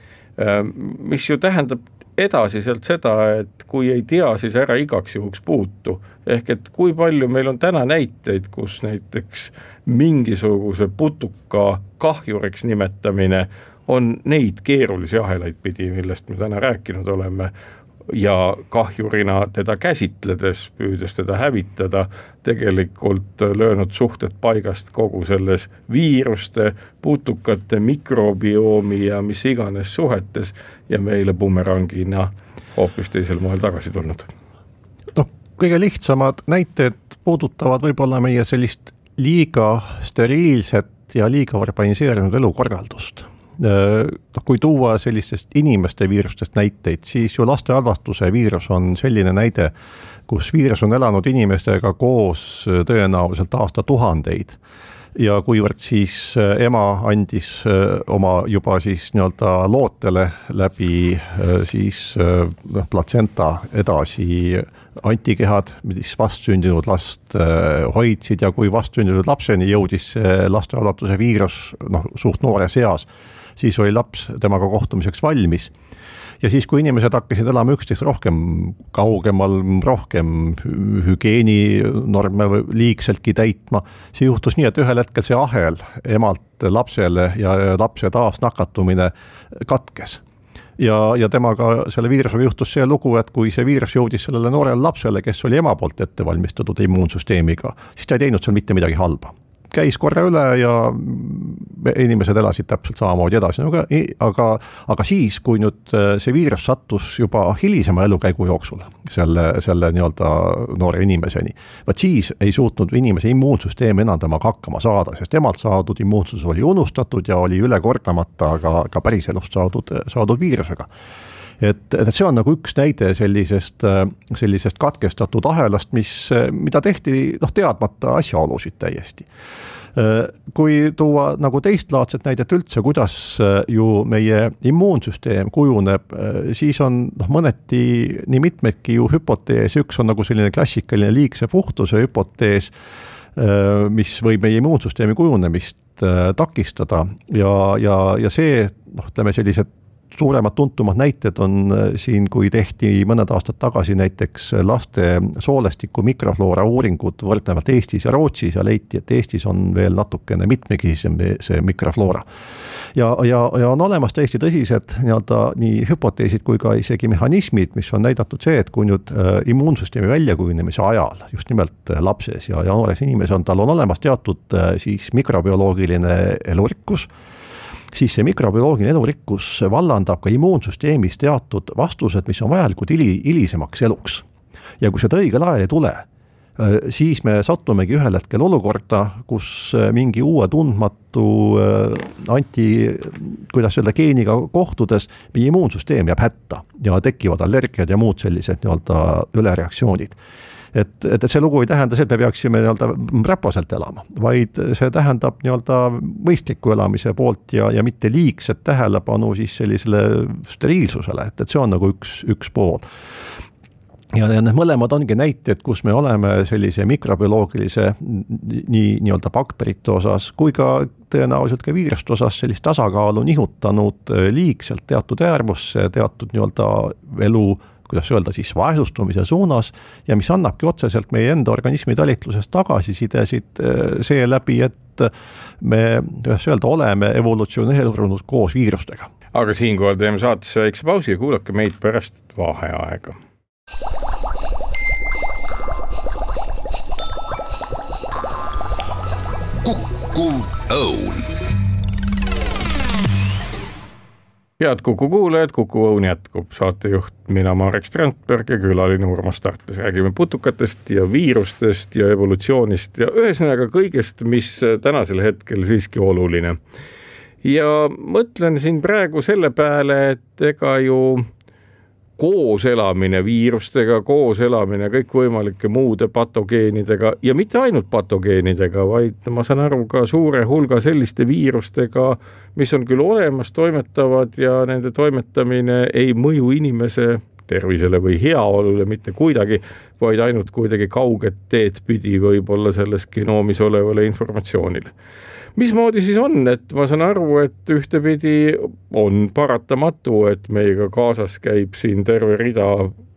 Mis ju tähendab edasiselt seda, et kui ei tea, siis ära igaks juhuks puutu. Ehk et kui palju meil on täna näiteid, kus näiteks mingisuguse putuka kahjuriks nimetamine on neid keerulisi ahelaid pidi, millest me täna rääkinud oleme, ja kahjurina teda käsitledes, püüdes teda hävitada, tegelikult löönud suhted paigast kogu selles viiruste, putukate, mikrobiomi ja mis iganes suhetes ja meile bumerangina hoopis teisel moel tagasi tulnud. No, kõige lihtsamad näited puudutavad võib-olla meie sellist liiga steriilset ja liiga urbaniseerinud elukorraldust. Kui tuua sellistest inimeste viirustest näiteid, siis ju lastehalvatuse viirus on selline näide, kus viirus on elanud inimestega koos tõenäoliselt aasta tuhandeid. Ja kuivõrd siis ema andis oma juba siis nii-öelda lootele läbi siis platsenta edasi antikehad, mis vastsündinud last hoidsid ja kui vastsündinud lapseni jõudis lastehalvatuse viirus noh, suht noores eas, siis oli laps temaga kohtumiseks valmis. Ja siis, kui inimesed hakkasid elama üksteist rohkem kaugemal, rohkem hügieeninorme liigseltki täitma, see juhtus nii, et ühel hetkel see ahel emalt lapsele ja lapse taas nakatumine katkes. Ja, ja temaga selle viirusega juhtus see lugu, et kui see viirus jõudis sellele noorele lapsele, kes oli ema poolt ette valmistatud immuunsüsteemiga, siis ta ei teinud seal mitte midagi halba. Käis korra üle ja inimesed elasid täpselt samamoodi edasi, aga, aga siis, kui nüüd see viirus sattus juba hilisema elukäigu jooksul selle, selle nii-öelda noore inimeseni, vaat siis ei suutnud inimese immuunsüsteem enam temaga hakkama saada, sest emalt saadud immuunsus oli unustatud ja oli üle kordamata ka, ka päris elust saadud, saadud viirusega. Et, et see on nagu üks näide sellisest, sellisest katkestatud ahelast, mis, mida tehti noh, teadmata asjaolusid täiesti. Kui tuua nagu teistlaadset näidet üldse, kuidas ju meie immuunsüsteem kujuneb, siis on noh, mõneti nii mitmedki ju hüpotees, üks on nagu selline klassikaline liigse puhtuse hüpotees, mis võib meie immuunsüsteemi kujunemist takistada ja, ja, ja see noh, ütleme sellised suuremad tuntumad näited on siin, kui tehti mõned aastad tagasi näiteks laste soolestiku mikrofloora uuringud võrdlevalt Eestis ja Rootsis ja leiti, et Eestis on veel natukene mitmekesisem see mikrofloora. Ja, ja, ja on olemas täiesti tõsised nii-öelda nii hüpoteesid kui ka isegi mehhanismid, mis on näidatud see, et kui nüüd immuunsüsteemi väljakujunemise ajal, just nimelt lapses ja, ja noores inimes on, tal on olemas teatud siis mikrobioloogiline elurikkus, siis see mikrobioloogiline elurikkus vallandab ka immuunsüsteemis teatud vastused, mis on vajalikud ili, ilisemaks eluks. Ja kui seda õigel ajal ei tule, siis me sattumegi ühel hetkel olukorda, kus mingi uue tundmatu anti, kuidas öelda, geeniga kohtudes meie immuunsüsteem jääb hätta ja tekivad allergiad ja muud sellised nii-öelda ülereaktsioonid. Et, et see lugu ei tähenda see, et me peaksime nii-öelda räpaselt elama, vaid see tähendab nii-öelda mõistliku elamise poolt ja, ja mitte liigset tähelepanu siis sellisele steriilsusele, et, et see on nagu üks, üks pool. Ja need mõlemad ongi näited, kus me oleme sellise mikrobioloogilise nii, nii-öelda bakterite osas, kui ka tõenäoliselt ka viiruste osas sellist tasakaalu nihutanud liigselt teatud äärmusse, teatud nii-öelda elu, kuidas öelda siis vaesustumise suunas ja mis annabki otseselt meie enda organismi talitlusest tagasisidesid see läbi, et me, kuidas öelda, oleme evolutsioneerunud koos viirustega. Aga siinkohal teeme saatesse väikse pausi ja kuulake meid pärast vaheaega. Kuku Õun. Head Kuku kuulajad, Kuku Õun jätkub. Saatejuht mina Marek Strandberg ja külaline Urmas Tartes. Räägime putukatest ja viirustest ja evolutsioonist ja ühesõnaga kõigest, mis tänasel hetkel siiski oluline. Ja mõtlen siin praegu selle peale, et ega ju koos elamine viirustega, koos elamine kõikvõimalike muude patogeenidega ja mitte ainult patogeenidega, vaid ma saan aru ka suure hulga selliste viirustega, mis on küll olemas, toimetavad ja nende toimetamine ei mõju inimese tervisele või heaolule mitte kuidagi, vaid ainult kuidagi kauget teed pidi võib-olla selles genoomis olevale informatsioonile. Mismoodi siis on, et ma saan aru, et ühtepidi on paratamatu, et meiega kaasas käib siin terve rida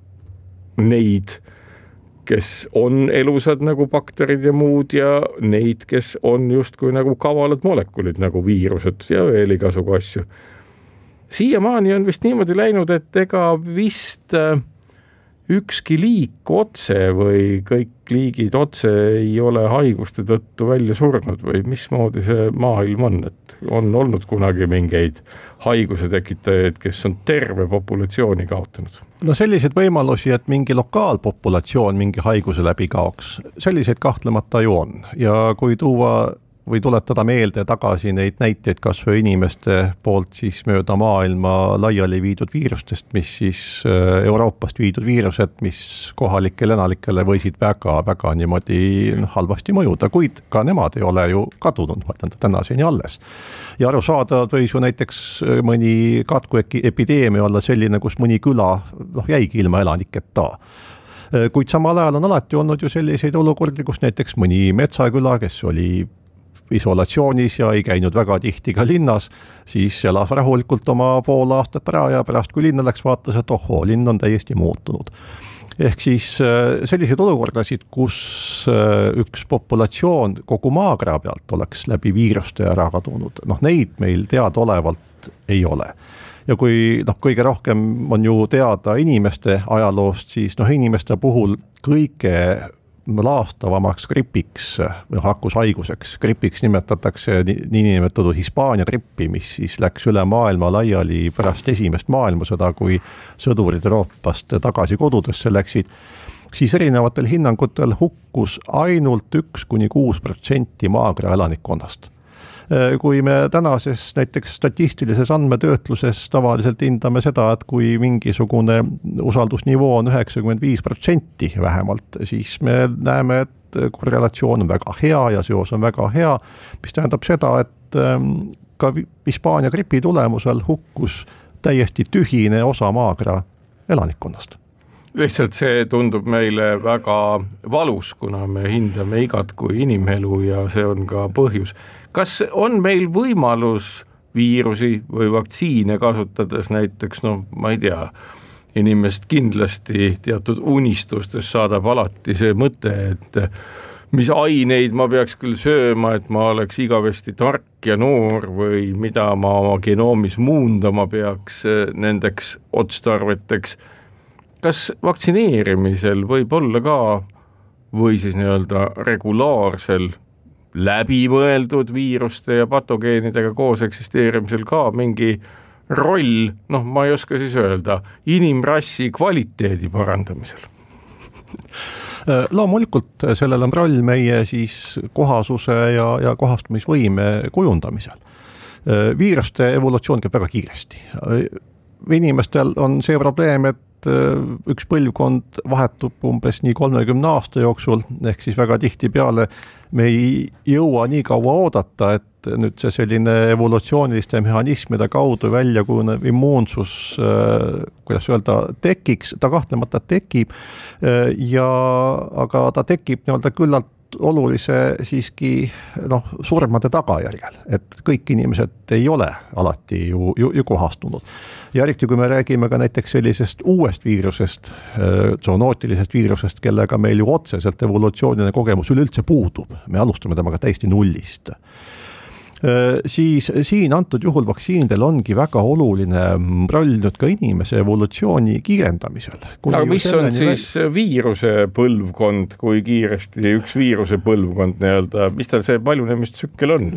neid, kes on elusad nagu bakterid ja muud ja neid, kes on justkui nagu kavalad molekulid nagu viirused ja veel igasugu asju. Siiamaani on vist niimoodi läinud, et ega vist ükski liik otse või kõik liigid otse ei ole haiguste tõttu välja surnud või mismoodi see maailm on, et on olnud kunagi mingeid haiguse tekitajaid, kes on terve populatsiooni kaotanud? No selliseid võimalusi, et mingi lokaalpopulatsioon mingi haiguse läbi kaoks, selliseid kahtlemata ju on ja kui tuua või tuletada meelde tagasi neid näiteid kas või inimeste poolt siis mööda maailma laiali viidud viirustest, mis siis Euroopast viidud viirused, mis kohalikele elanikele võisid väga, väga niimoodi halvasti mõjuda, kuid ka nemad ei ole ju kadunud, mõtlen tänaseni alles. Ja aru saada võis ju näiteks mõni katku epideemia olla selline, kus mõni küla noh, jäigi ilma elaniketa. Kuid samal ajal on alati olnud ju selliseid olukordi, kus näiteks mõni metsaküla, kes oli isolatsioonis ja ei käinud väga tihti ka linnas, siis elas rahulikult oma pool aastat ära ja pärast kui linna läks vaatas, et ohoo, linn on täiesti muutunud. Ehk siis selliseid olukordasid, kus üks populatsioon kogu maakera pealt oleks läbi viiruste ära kadunud, noh neid meil teadaolevalt ei ole. Ja kui noh, kõige rohkem on ju teada inimeste ajaloost, siis noh, inimeste puhul kõige laastavamaks gripiks või hakkushaiguseks. Gripiks nimetatakse nii nimetatud Hispaania grippi, mis siis läks üle maailma laiali pärast esimest maailmasõda, kui sõdurid Euroopast tagasi kodudesse läksid, siis erinevatel hinnangutel hukkus ainult üks kuni kuus protsenti maakera elanikkonnast. Kui me tänases näiteks statistilises andmetöötluses tavaliselt hindame seda, et kui mingisugune usaldusnivoo on üheksakümmend viis protsenti vähemalt, siis me näeme, et korrelatsioon on väga hea ja seos on väga hea, mis tähendab seda, et ka Hispaania gripi tulemusel hukkus täiesti tühine osa maakera elanikkonnast. Lihtsalt see tundub meile väga valus, kuna me hindame igat kui inimelu ja see on ka põhjus. Kas on meil võimalus viirusi või vaktsiine kasutades näiteks, noh, ma ei tea, inimest kindlasti teatud unistustes saadab alati see mõte, et mis aineid ma peaks küll sööma, et ma oleks igavesti tark ja noor või mida ma oma genoomis muundama peaks nendeks otstarveteks. Kas vaktsineerimisel võib olla ka või siis nii-öelda regulaarsel läbimõeldud viiruste ja patogeenidega koos eksisteerimisel ka mingi roll, noh, ma ei oska siis öelda, inimrassi kvaliteedi parandamisel? Loomulikult sellel on roll meie siis kohasuse ja, ja kohastumisvõime kujundamisel. Viiruste evolutsioon käib väga kiiresti. Inimestel on see probleem, et üks põlvkond vahetub umbes nii kolmekümne aasta jooksul, ehk siis väga tihti peale me ei jõua nii kaua oodata, et nüüd see selline evolutsiooniliste mehhanismide kaudu välja kujunev immuunsus, kuidas öelda, tekiks, ta kahtlemata tekib, ja, aga ta tekib nii-öelda küllalt olulise siiski noh, surmade tagajärjel, et kõik inimesed ei ole alati ju, ju, ju kohastunud. Ja eriti kui me räägime ka näiteks sellisest uuest viirusest, zoonootilisest viirusest, kellega meil ju otseselt evolutsiooniline kogemus üleüldse puudub, me alustame temaga täiesti nullist. Siis siin antud juhul vaktsiinidel ongi väga oluline roll nüüd ka inimese evolutsiooni kiirendamisel. Aga mis on siis väl... viiruse põlvkond, kui kiiresti üks viiruse põlvkond nii-öelda, mis tal see paljunemistsükkel on?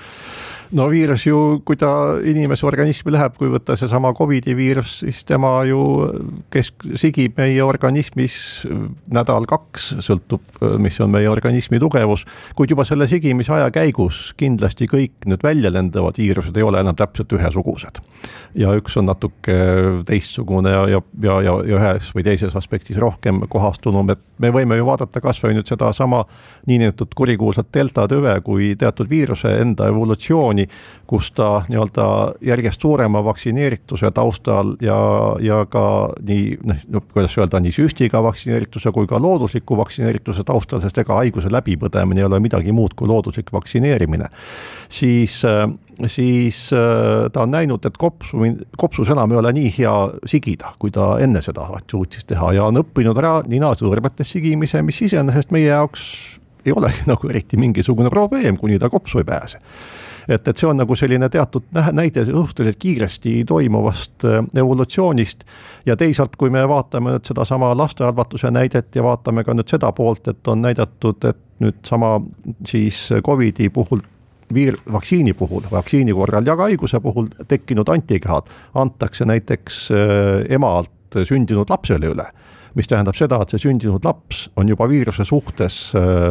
No viirus ju, kui ta inimese organismi läheb, kui võtta see sama Covidi viirus, siis tema ju kesk, sigib meie organismis nädal kaks, sõltub, mis on meie organismi tugevus, kuid juba selle sigimise aja käigus kindlasti kõik nüüd välja lendavad viirused ei ole enam täpselt ühesugused. Ja üks on natuke teistsugune ja, ja, ja, ja ühes või teises aspektis rohkem kohastunum, et me võime ju vaadata kas või nüüd seda sama niinimetatud kurikuulsat delta tüve kui teatud viiruse enda evolutsiooni, kus ta nii-öelda järjest suurema vaktsineerituse taustal ja, ja ka nii, no, kuidas öelda, nii süstiga vaktsineerituse kui ka loodusliku vaktsineerituse taustal, sest ega haiguse läbipõdemine ei ole midagi muud kui looduslik vaktsineerimine, siis, siis ta on näinud, et kopsu, kopsus enam ei ole nii hea sigida, kui ta enne seda suutis teha ja on õppinud ära ninasõõrmetes sigimise, mis iseenesest meie jaoks ei olegi nagu eriti mingisugune probleem, kuni ta kopsu ei pääse. Et, et see on nagu selline teatud näide suhteliselt kiiresti toimuvast evolutsioonist ja teisalt, kui me vaatame nüüd seda sama lastehalvatuse näidet ja vaatame ka nüüd seda poolt, et on näidatud, et nüüd sama siis Covidi puhul viir, vaktsiini puhul, vaktsiini korral ja ka haiguse puhul tekkinud antikehad antakse näiteks emalt sündinud lapsele üle, mis tähendab seda, et see sündinud laps on juba viiruse suhtes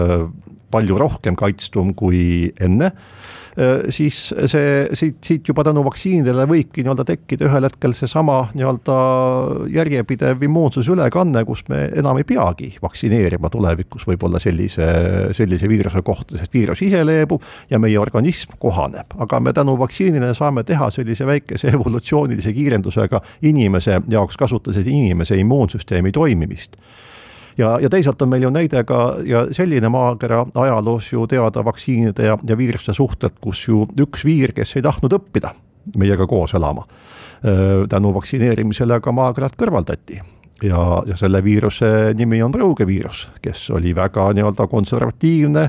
palju rohkem kaitstum kui enne, siis see, siit, siit juba tänu vaktsiinidele võibki nii-öelda tekkida ühel hetkel see sama nii-öelda järjepidev immuunsus ülekanne, kus me enam ei peagi vaktsineerima tulevikus võib-olla sellise, sellise viiruse kohta, sest viirus ise leebub ja meie organism kohaneb. Aga me tänu vaktsiinile saame teha sellise väikese evolutsioonilise kiirendusega inimese jaoks kasutades inimese immuunsüsteemi toimimist. Ja, ja teisalt on meil ju näide ka ja selline maakera ajaloos ju teada vaktsiinide ja, ja viiruste suhted, kus ju üks viir, kes ei tahtnud õppida meiega koos elama, tänu vaktsineerimisele ka maakerad kõrvaldati. Ja, ja selle viiruse nimi on rõugeviirus, kes oli väga nii-öelda konservatiivne,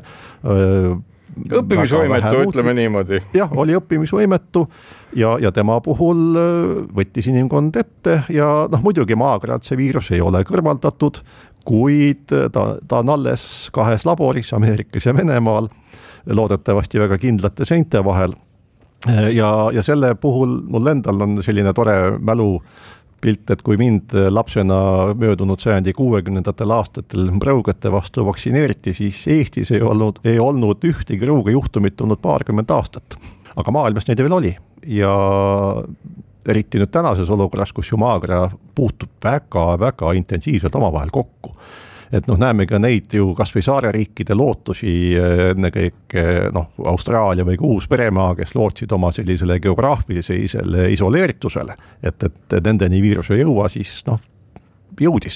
õppimisvõimetu, ütleme niimoodi. Jah, oli õppimisvõimetu ja, ja tema puhul võttis inimkond ette ja noh, muidugi maakerad see viirus ei ole kõrvaldatud, kuid ta, ta on alles kahes laboris, Ameerikas ja Venemaal, loodetavasti väga kindlate seinte vahel. Ja, ja selle puhul mul endal on selline tore mälupilt, et kui mind lapsena möödunud sajandi kuuekümnendatel aastatel rõugete vastu vaktsineeriti, siis Eestis ei olnud, ei olnud ühtegi rõuge juhtumit olnud paarkümmend aastat. Aga maailmas neid veel oli ja eriti nüüd tänases olukorras, kus ju maakera puutub väga-väga intensiivselt omavahel kokku. Et noh, näeme ka neid ju kas või saareriikide lootusi, enne kõik noh, Austraalia või Uus-Peremaa, kes lootsid oma sellisele geograafilisele isoleeritusele, et, et nendeni viirus ei jõua, siis noh, jõudis.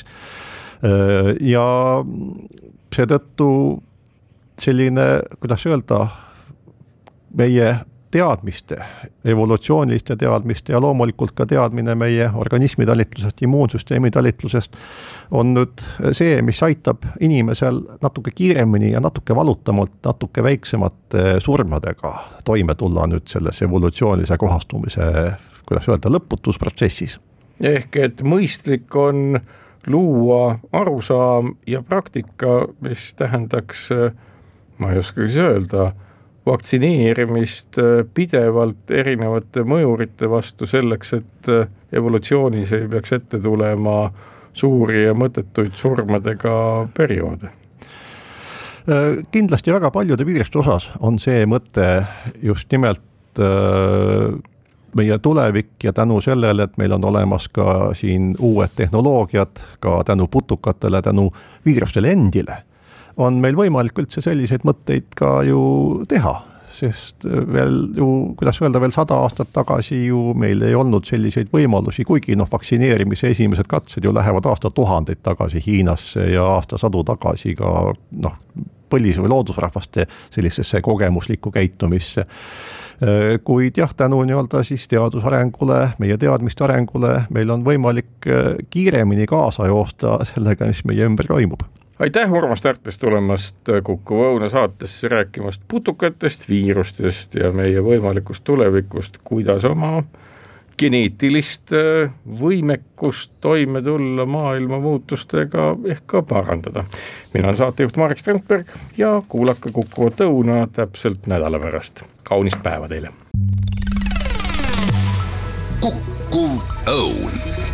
Ja seetõttu selline, kuidas öelda, meie teadmiste, evolutsiooniliste teadmiste ja loomulikult ka teadmine meie organismi talitlusest, immuunsüsteemi talitlusest on nüüd see, mis aitab inimesel natuke kiiremini ja natuke valutamalt, natuke väiksemate surmadega toime tulla nüüd selles evolutsioonilise kohastumise, kuidas öelda, lõputusprotsessis. Ehk et mõistlik on luua arusaam ja praktika, mis tähendaks, ma ei oska siis öelda, vaktsineerimist pidevalt erinevate mõjurite vastu selleks, et evolutsioonis ei peaks ette tulema suuri ja mõttetuid surmadega perioode. Kindlasti väga paljude viiruste osas on see mõte just nimelt meie tulevik ja tänu sellele, et meil on olemas ka siin uued tehnoloogiad, ka tänu putukatele, tänu viirustele endile, on meil võimalik üldse selliseid mõtteid ka ju teha, sest veel ju, kuidas öelda, veel sada aastat tagasi ju meil ei olnud selliseid võimalusi, kuigi noh, vaktsineerimise esimesed katsed ju lähevad aasta tuhandeid tagasi Hiinasse ja aasta sadu tagasi ka noh, põlis- või loodusrahvaste sellisesse kogemuslikku käitumisse. Kuid jah, tänu nii-öelda siis teadusarengule, meie teadmiste arengule, meil on võimalik kiiremini kaasa joosta sellega, mis meie ümber toimub. Aitäh Urmas Tartest tulemast Kuku Õuna saatesse rääkimast putukatest, viirustest ja meie võimalikust tulevikust, kuidas oma geneetilist võimekust toime tulla maailma muutustega ehk ka parandada. Mina on saatejuht Marek Strandberg ja kuulake Kukuvat Õuna täpselt nädala pärast. Kaunist päeva teile! Kuku Õun.